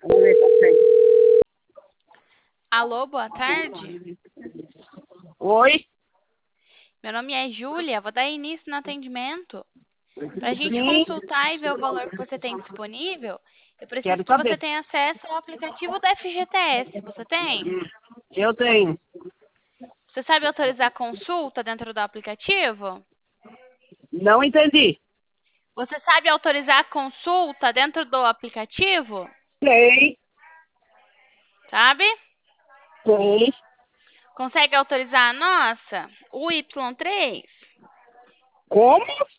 Vamos ver se tem. Alô, boa tarde. Oi? Meu nome é Júlia, vou dar início no atendimento. Para a gente Sim, consultar e ver o valor que você tem disponível, eu preciso quero que você saber. tenha acesso ao aplicativo da FGTS. Você tem? Eu tenho. Você sabe autorizar consulta dentro do aplicativo? Não entendi. Você sabe autorizar consulta dentro do aplicativo? Sei, Sabe? sei. Consegue autorizar a nossa? O Y3? Como?